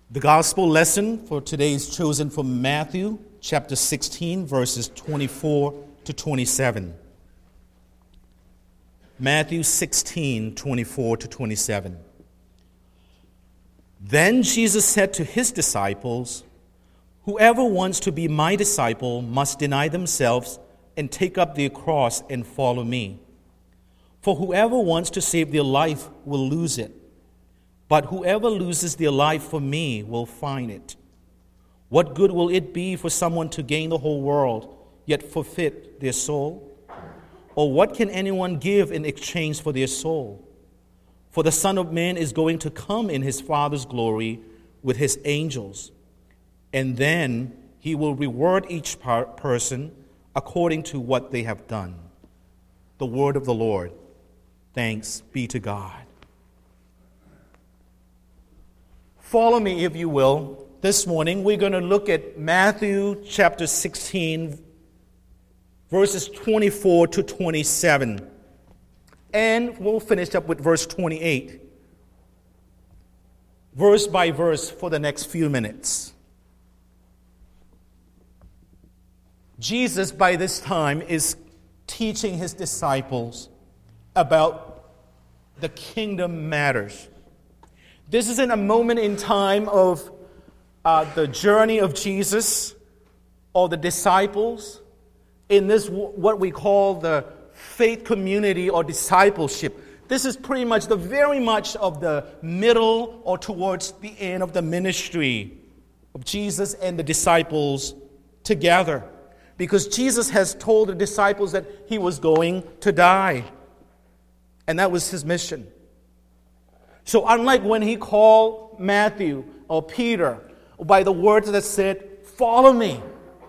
The gospel lesson for today is chosen from Matthew chapter 16, verses 24 to 27. Matthew 16, 24 to 27. Then Jesus said to his disciples, "Whoever wants to be my disciple must deny themselves and take up their cross and follow me. For whoever wants to save their life will lose it. But whoever loses their life for me will find it. What good will it be for someone to gain the whole world, yet forfeit their soul? Or what can anyone give in exchange for their soul? For the Son of Man is going to come in his Father's glory with his angels, and then he will reward each person according to what they have done." The word of the Lord. Thanks be to God. Follow me, if you will. This morning, we're going to look at Matthew chapter 16, verses 24 to 27. And we'll finish up with verse 28, verse by verse for the next few minutes. Jesus, by this time, is teaching his disciples about the kingdom matters. This isn't a moment in time of the journey of Jesus or the disciples in this, what we call the faith community or discipleship. This is pretty much very much of the middle or towards the end of the ministry of Jesus and the disciples together. Because Jesus has told the disciples that he was going to die. And that was his mission. So unlike when he called Matthew or Peter by the words that said, follow me,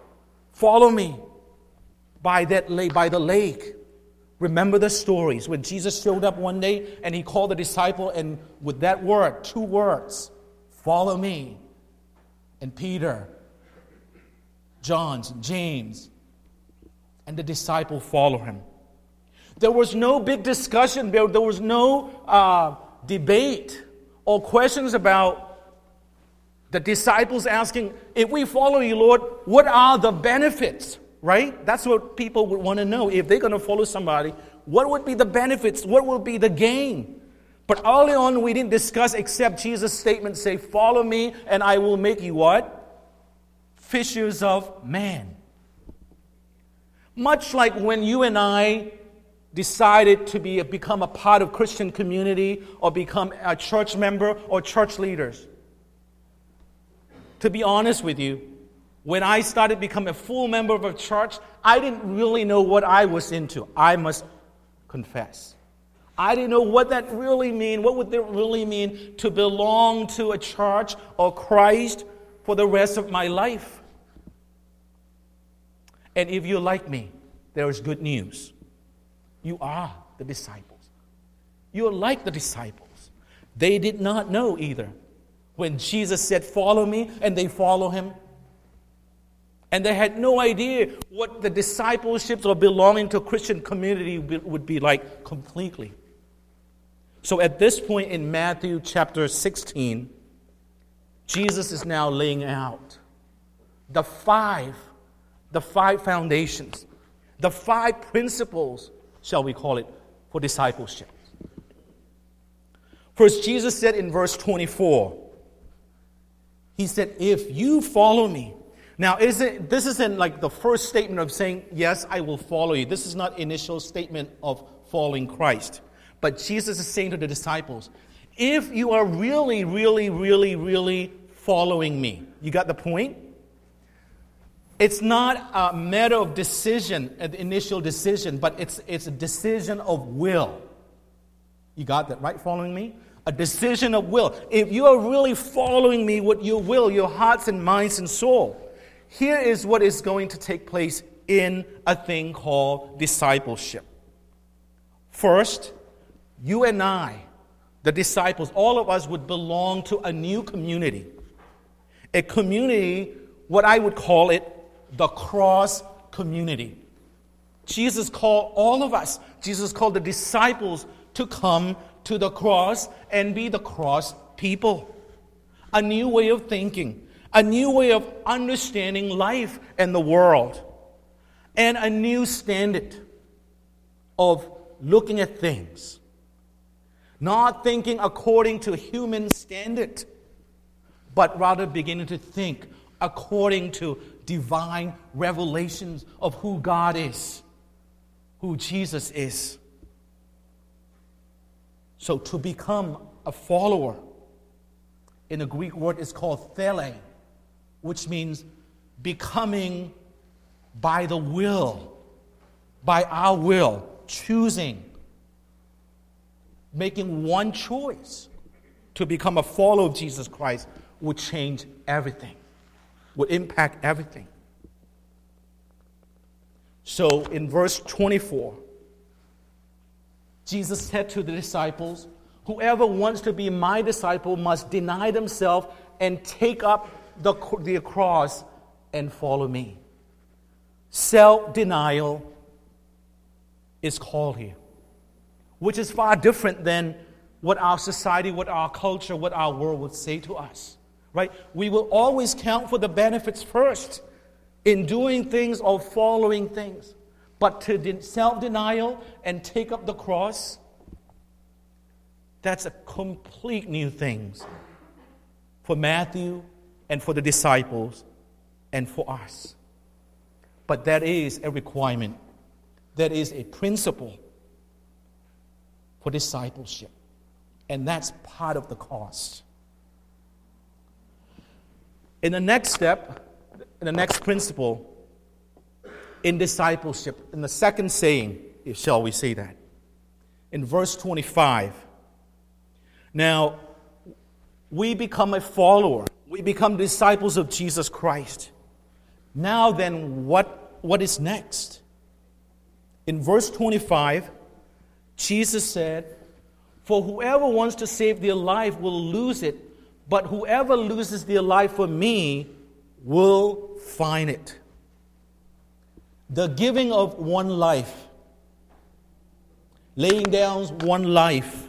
by the lake. Remember the stories when Jesus showed up one day and he called the disciple, and with that word, 2 words, follow me. And Peter, John, James, and the disciple follow him. There was no big discussion. There was no debate or questions about the disciples asking, if we follow you, Lord, what are the benefits? Right? That's what people would want to know. If they're going to follow somebody, what would be the benefits? What would be the gain? But early on, we didn't discuss except Jesus' statement say, follow me and I will make you what? Fishers of man. Much like when you and I decided to become a part of Christian community or become a church member or church leaders. To be honest with you, when I started becoming a full member of a church, I didn't really know what I was into. I must confess. I didn't know what that really mean. What would it really mean to belong to a church or Christ for the rest of my life? And if you're like me, there is good news. You are the disciples. You're like the disciples. They did not know either. When Jesus said, follow me, and they follow him. And they had no idea what the discipleships or belonging to a Christian community would be like completely. So at this point in Matthew chapter 16, Jesus is now laying out the five foundations, the 5 principles, shall we call it, for discipleship. First, Jesus said in verse 24, he said, if you follow me. Now, this isn't like the first statement of saying, yes, I will follow you. This is not initial statement of following Christ. But Jesus is saying to the disciples, if you are really, really, really, really following me, you got the point? It's not a matter of decision, an initial decision, but it's a decision of will. You got that, right? Following me? A decision of will. If you are really following me with your will, your hearts and minds and soul, here is what is going to take place in a thing called discipleship. First, you and I, the disciples, all of us would belong to a new community. A community, what I would call it, the cross community. Jesus called all of us, Jesus called the disciples to come to the cross and be the cross people. a new way of thinking, a new way of understanding life and the world, and a new standard of looking at things. Not thinking according to human standard, but rather beginning to think according to divine revelations of who God is, who Jesus is. So to become a follower, in the Greek word is called thele, which means becoming by the will, by our will, choosing, making one choice to become a follower of Jesus Christ would change everything, would impact everything. So in verse 24, Jesus said to the disciples, "Whoever wants to be my disciple must deny themselves and take up the cross and follow me." Self-denial is called here, which is far different than what our society, what our culture, what our world would say to us, right? We will always count for the benefits first in doing things or following things. But to self-denial and take up the cross, that's a complete new thing for Matthew and for the disciples and for us. But that is a requirement. That is a principle for discipleship. And that's part of the cost. In the next step, in the next principle, in discipleship, in the second saying, shall we say that? In verse 25, now, we become a follower. We become disciples of Jesus Christ. Now then, what is next? In verse 25, Jesus said, "For whoever wants to save their life will lose it, but whoever loses their life for me will find it." The giving of one life, laying down one life.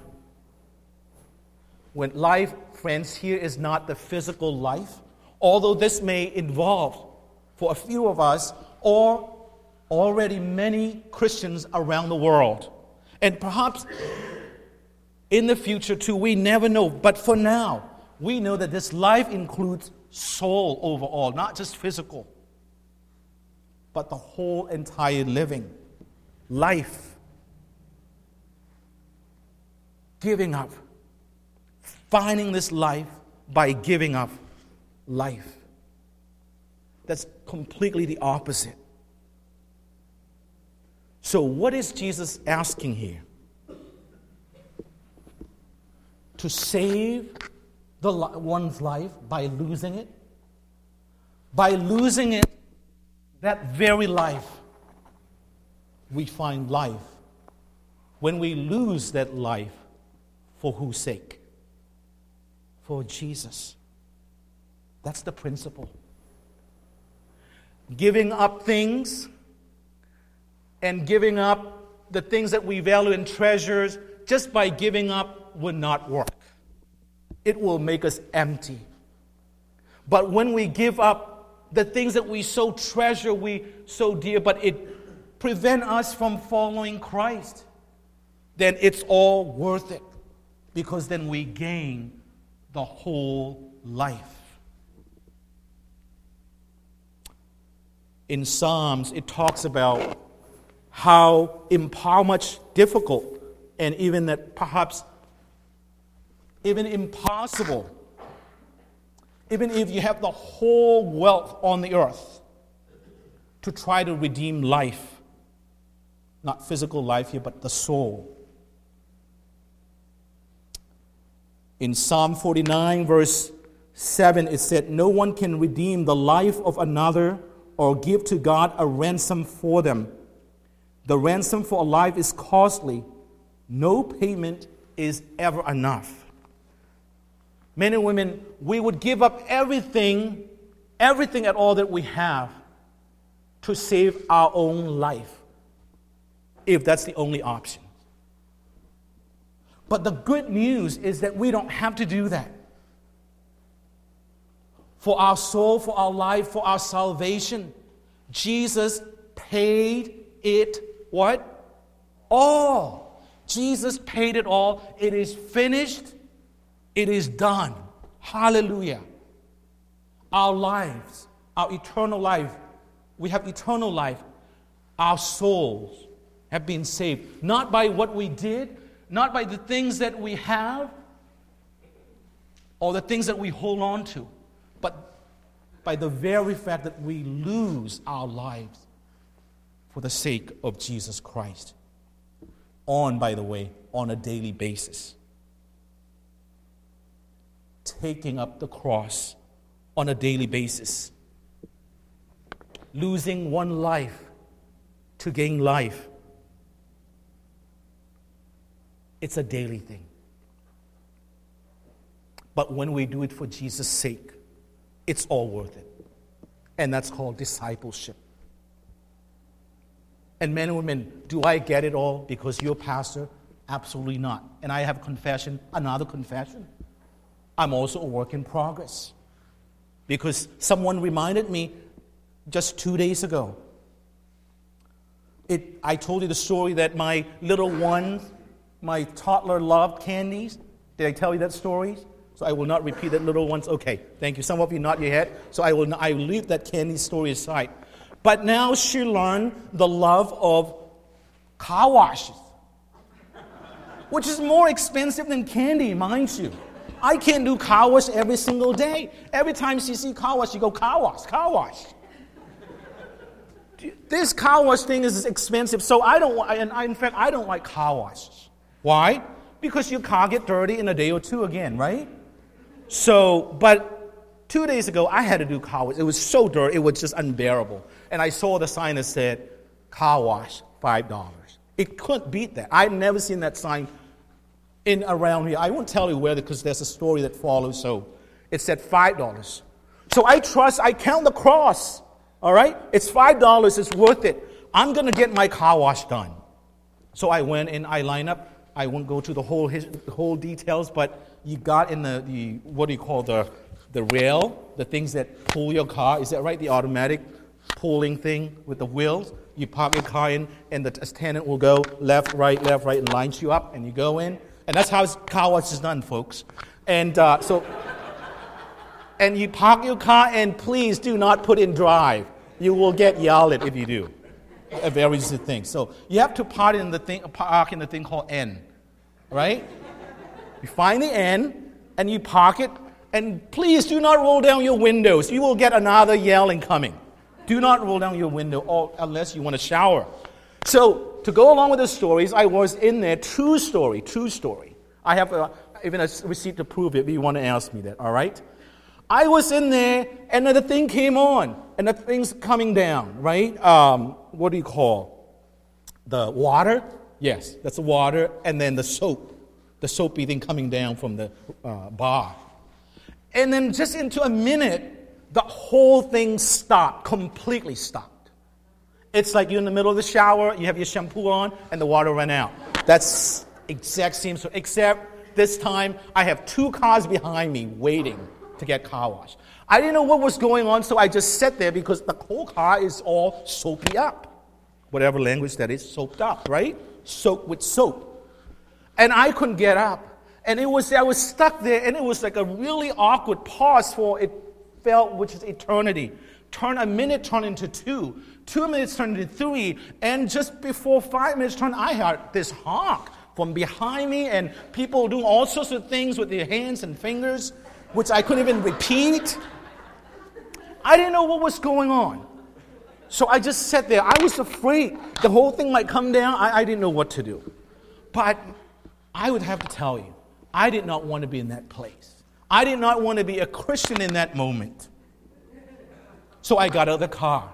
When life, friends, here is not the physical life, although this may involve, for a few of us, or already many Christians around the world. And perhaps in the future too, we never know. But for now, we know that this life includes soul overall, not just physical, but the whole entire living life. Giving up. Finding this life by giving up life. That's completely the opposite. So what is Jesus asking here? To save one's life by losing it? By losing it, that very life, we find life. When we lose that life, for whose sake? For Jesus. That's the principle. Giving up things and giving up the things that we value and treasures just by giving up will not work. It will make us empty. But when we give up the things that we so treasure, we so dear, but it prevents us from following Christ, then it's all worth it, because then we gain the whole life. In Psalms, it talks about how much difficult and even that perhaps even impossible, even if you have the whole wealth on the earth, to try to redeem life. Not physical life here, but the soul. In Psalm 49, verse 7, it said, "No one can redeem the life of another or give to God a ransom for them. The ransom for a life is costly. No payment is ever enough." Men and women, we would give up everything at all that we have to save our own life, if that's the only option. But the good news is that we don't have to do that. for our soul, for our life, for our salvation. Jesus paid it what? All. Jesus paid it all. It is finished. It is done. Hallelujah. Our lives, our eternal life, we have eternal life. Our souls have been saved. Not by what we did, not by the things that we have, or the things that we hold on to, but by the very fact that we lose our lives for the sake of Jesus Christ. By the way, on a daily basis. Taking up the cross on a daily basis. Losing one life to gain life. It's a daily thing. But when we do it for Jesus' sake, it's all worth it. And that's called discipleship. And men and women, do I get it all because you're a pastor? Absolutely not. And I have another confession. I'm also a work in progress. Because someone reminded me just 2 days ago. I told you the story that my little one, my toddler loved candies. Did I tell you that story? So I will not repeat that little ones. Okay, thank you. Some of you nod your head. So I will leave that candy story aside. But now she learned the love of car washes, which is more expensive than candy, mind you. I can't do car wash every single day. Every time she sees car wash, she go, car wash, car wash. This car wash thing is expensive, so in fact, I don't like car washes. Why? Because your car get dirty in a day or two again, right? So, but 2 days ago, I had to do car wash. It was so dirty, it was just unbearable. And I saw the sign that said, car wash, $5. It couldn't beat that. I've never seen that sign around here. I won't tell you where because there's a story that follows. So it said $5. So I count the cross. All right? It's $5. It's worth it. I'm going to get my car wash done. So I went in, I lined up. I won't go to the whole details, but you got in the what do you call the rail, the things that pull your car. Is that right? The automatic pulling thing with the wheels. You park your car in, and the attendant will go left, right, and lines you up, and you go in. And that's how car wash is done, folks. And and you park your car, and please do not put in drive. You will get yelled at if you do. A very easy thing. So you have to park in the thing called N, right? You find the N, and you park it, and please do not roll down your windows. You will get another yelling coming. Do not roll down your window unless you want to shower. So, to go along with the stories, I was in there, true story. I have even a receipt to prove it if you want to ask me that, all right? I was in there, and then the thing came on, and the thing's coming down, right? What do you call? The water? Yes, that's the water, and then the soapy thing coming down from the bar. And then just into a minute, the whole thing stopped, completely stopped. It's like you're in the middle of the shower, you have your shampoo on, and the water ran out. That's exact same story, except this time I have 2 cars behind me waiting to get car washed. I didn't know what was going on, so I just sat there because the whole car is all soapy up. Whatever language that is, soaped up, right? Soaked with soap. And I couldn't get up. And I was stuck there, and it was like a really awkward pause for it felt, which is eternity. A minute turned into 2. 2 minutes turned into 3. And just before 5 minutes turned, I heard this honk from behind me, and people doing all sorts of things with their hands and fingers, which I couldn't even repeat. I didn't know what was going on. So I just sat there. I was afraid the whole thing might come down. I didn't know what to do. But I would have to tell you, I did not want to be in that place. I did not want to be a Christian in that moment. So I got out of the car.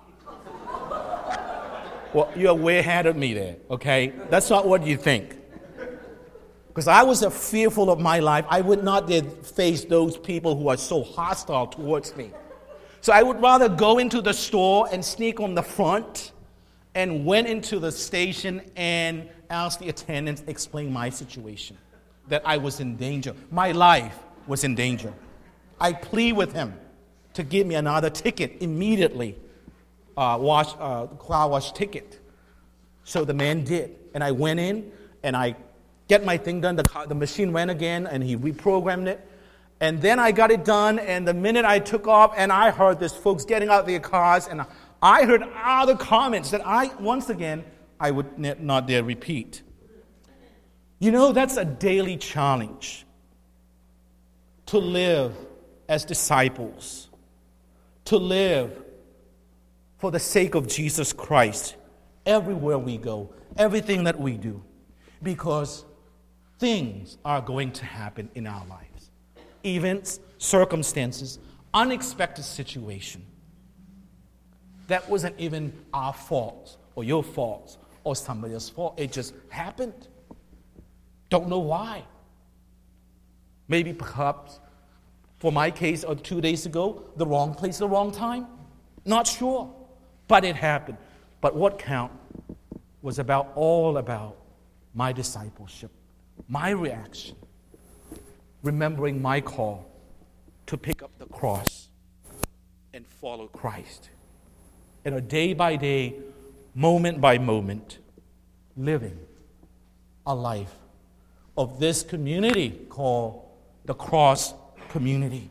Well, you're way ahead of me there, okay? That's not what you think. Because I was fearful of my life. I would not dare face those people who are so hostile towards me. So I would rather go into the store and sneak on the front and went into the station and asked the attendant to explain my situation, that I was in danger. My life was in danger. I plead with him. to give me another ticket immediately, car wash ticket. So the man did. And I went in, and I get my thing done. The machine ran again, and he reprogrammed it. And then I got it done, and the minute I took off, and I heard this folks getting out of their cars, and I heard other comments that once again, I would not dare repeat. You know, that's a daily challenge to live as disciples, to live for the sake of Jesus Christ everywhere we go, everything that we do, because things are going to happen in our lives. Events, circumstances, unexpected situation. That wasn't even our fault or your fault or somebody else's fault. It just happened. Don't know why. Maybe perhaps, for my case, 2 days ago, the wrong place, the wrong time. Not sure. But it happened. But what counted was all about my discipleship, my reaction, remembering my call to pick up the cross and follow Christ. And a day by day, moment by moment, living a life of this community called the Cross Community.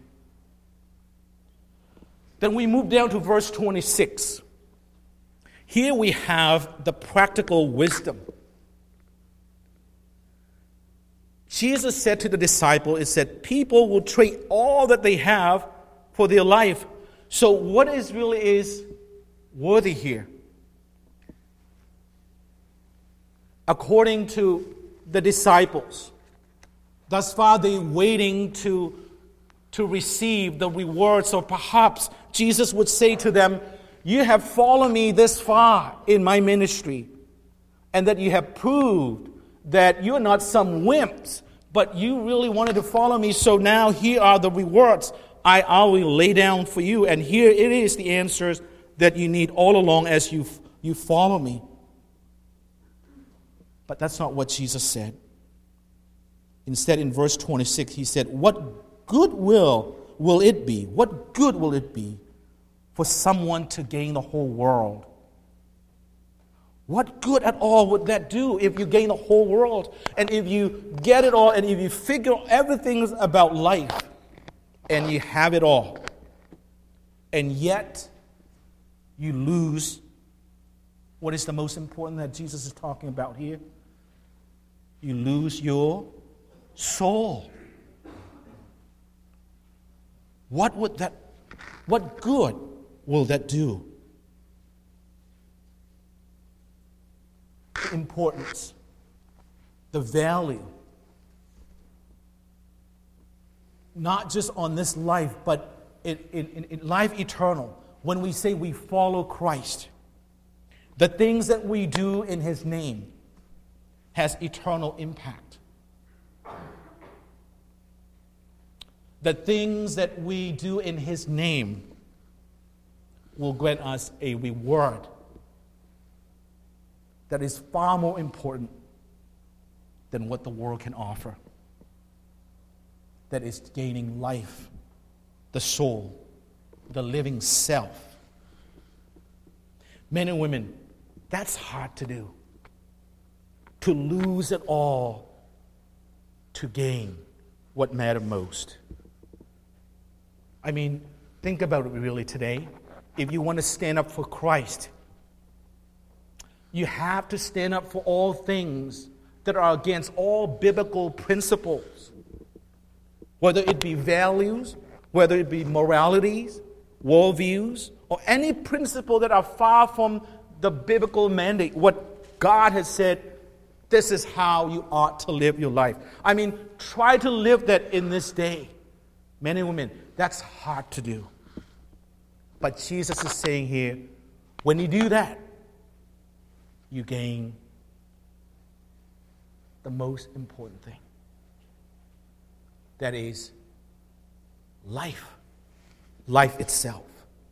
Then we move down to verse 26. Here we have the practical wisdom. Jesus said to the disciple, it said, people will trade all that they have for their life. So what really is worthy here? According to the disciples, thus far they're waiting to receive the rewards, or perhaps Jesus would say to them, you have followed me this far in my ministry, and that you have proved that you're not some wimps, but you really wanted to follow me, so now here are the rewards I will lay down for you, and here it is the answers that you need all along as you follow me. But that's not what Jesus said. Instead, in verse 26, he said, what good will it be? What good will it be for someone to gain the whole world? What good at all would that do if you gain the whole world, and if you get it all, and if you figure everything about life, and you have it all, and yet you lose what is the most important that Jesus is talking about here? You lose your soul. What good will that do? The importance, the value, not just on this life, but in life eternal. When we say we follow Christ, the things that we do in His name has eternal impact. The things that we do in His name will grant us a reward that is far more important than what the world can offer. That is gaining life, the soul, the living self. Men and women, that's hard to do. To lose it all to gain what matters most. I mean, think about it really today. If you want to stand up for Christ, you have to stand up for all things that are against all biblical principles. Whether it be values, whether it be moralities, worldviews, or any principle that are far from the biblical mandate. What God has said, this is how you ought to live your life. I mean, try to live that in this day. Men and women, that's hard to do. But Jesus is saying here, when you do that, you gain the most important thing. That is life. Life itself.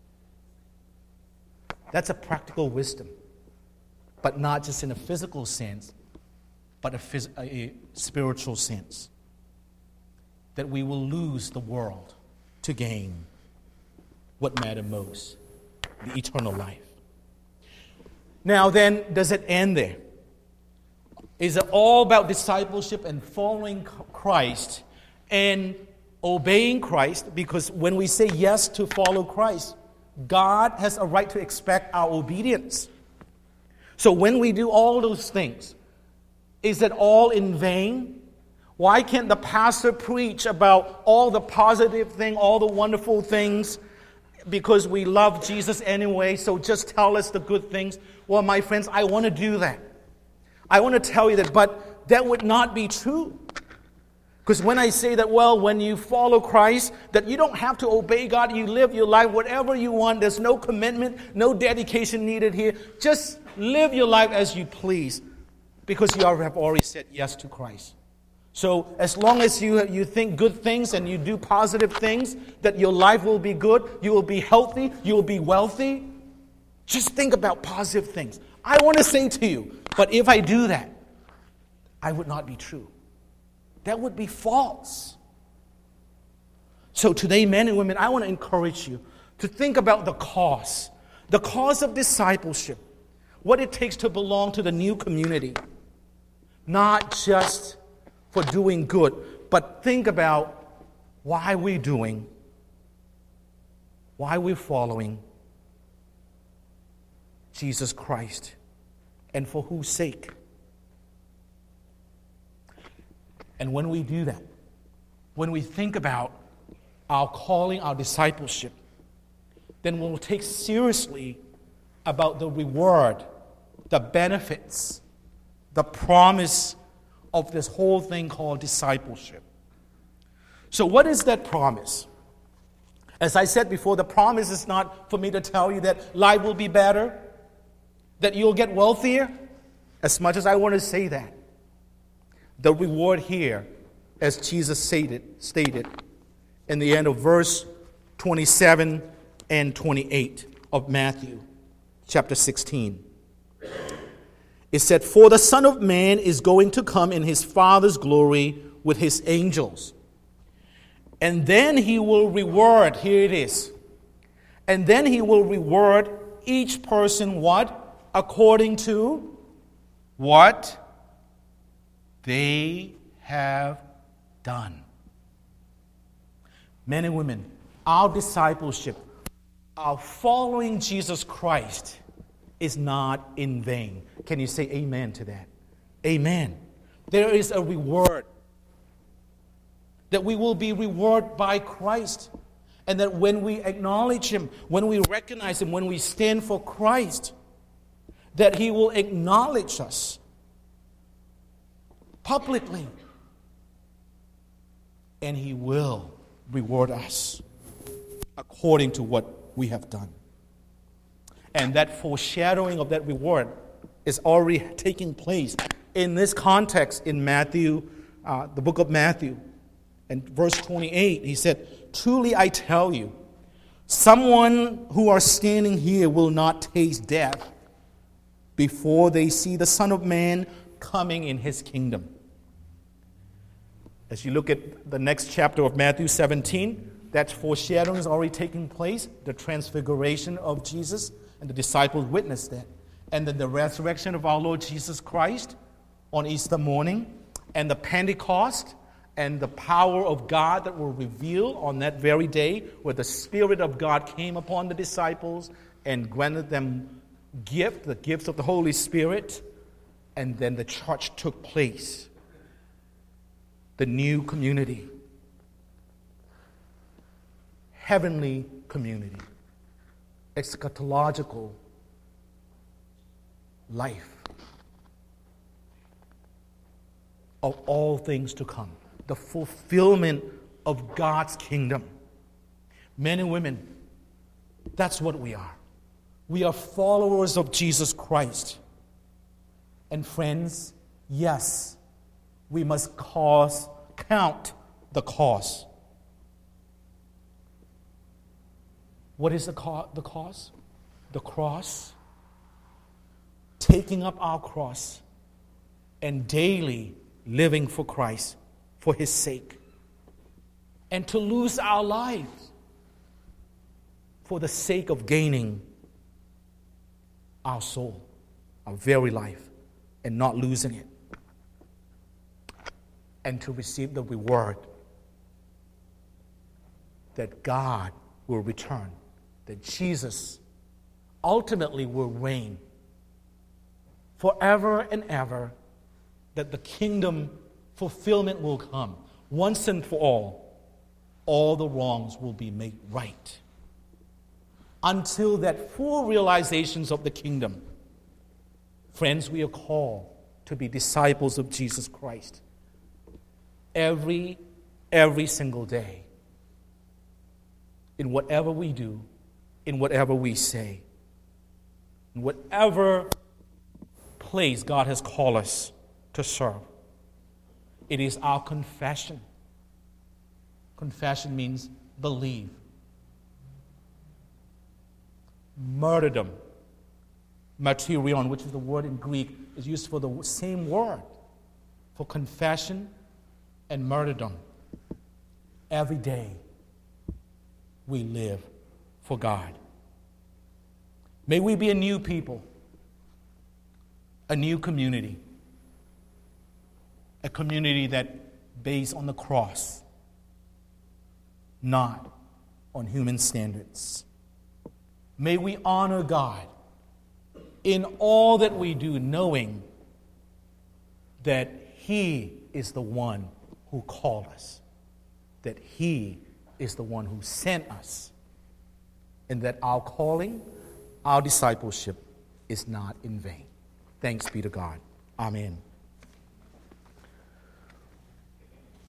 That's a practical wisdom. But not just in a physical sense, but a spiritual sense. That we will lose the world to gain what matters most, the eternal life. Now then, does it end there? Is it all about discipleship and following Christ and obeying Christ? Because when we say yes to follow Christ, God has a right to expect our obedience. So when we do all those things, is it all in vain? Why can't the pastor preach about all the positive things, all the wonderful things, because we love Jesus anyway, so just tell us the good things? Well, my friends, I want to do that. I want to tell you that, but that would not be true. Because when I say that, well, when you follow Christ, that you don't have to obey God, you live your life whatever you want, there's no commitment, no dedication needed here. Just live your life as you please, because you have already said yes to Christ. So as long as you think good things and you do positive things, that your life will be good, you will be healthy, you will be wealthy, just think about positive things. I want to say to you, but if I do that, I would not be true. That would be false. So today, men and women, I want to encourage you to think about the cause of discipleship, what it takes to belong to the new community. Not just for doing good, but think about why we're doing, why we're following Jesus Christ, and for whose sake. And when we do that, when we think about our calling, our discipleship, then we'll take seriously about the reward, the benefits, the promise of this whole thing called discipleship. So what is that promise? As I said before, the promise is not for me to tell you that life will be better, that you'll get wealthier, as much as I want to say that. The reward here, as Jesus stated in the end of verse 27 and 28 of Matthew chapter 16. It said, "For the Son of Man is going to come in his Father's glory with his angels. And then he will reward," here it is, "and then he will reward each person," what? "According to what they have done." Men and women, our discipleship, our following Jesus Christ is not in vain. Can you say amen to that? Amen. There is a reward. That we will be rewarded by Christ. And that when we acknowledge Him, when we recognize Him, when we stand for Christ, that He will acknowledge us publicly. And He will reward us according to what we have done. And that foreshadowing of that reward is already taking place in this context in Matthew, the book of Matthew. And verse 28, he said, "Truly I tell you, someone who are standing here will not taste death before they see the Son of Man coming in His kingdom." As you look at the next chapter of Matthew 17, that foreshadowing is already taking place, the transfiguration of Jesus, and the disciples witnessed that. And then the resurrection of our Lord Jesus Christ on Easter morning, and the Pentecost, and the power of God that will reveal on that very day, where the Spirit of God came upon the disciples and granted them the gifts of the Holy Spirit, and then the church took place, the new community, heavenly community, eschatological life of all things to come, the fulfillment of God's kingdom. Men and women, that's what we are. We are followers of Jesus Christ. And friends, yes, we must count the cost. What is the cost? The cross. Taking up our cross and daily living for Christ, for His sake. And to lose our lives for the sake of gaining our soul, our very life, and not losing it, and to receive the reward that God will return, that Jesus ultimately will reign forever and ever, that the kingdom fulfillment will come. Once and for all the wrongs will be made right. Until that full realizations of the kingdom, friends, we are called to be disciples of Jesus Christ every single day, in whatever we do, in whatever we say, in whatever place God has called us to serve. It is our confession. Confession means believe. Martyrdom, martyrion, which is the word in Greek, is used for the same word for confession and martyrdom. Every day we live for God. May we be a new people, a new community, a community that based on the cross, not on human standards. May we honor God in all that we do, knowing that He is the one who called us, that He is the one who sent us, and that our calling, our discipleship is not in vain. Thanks be to God. Amen.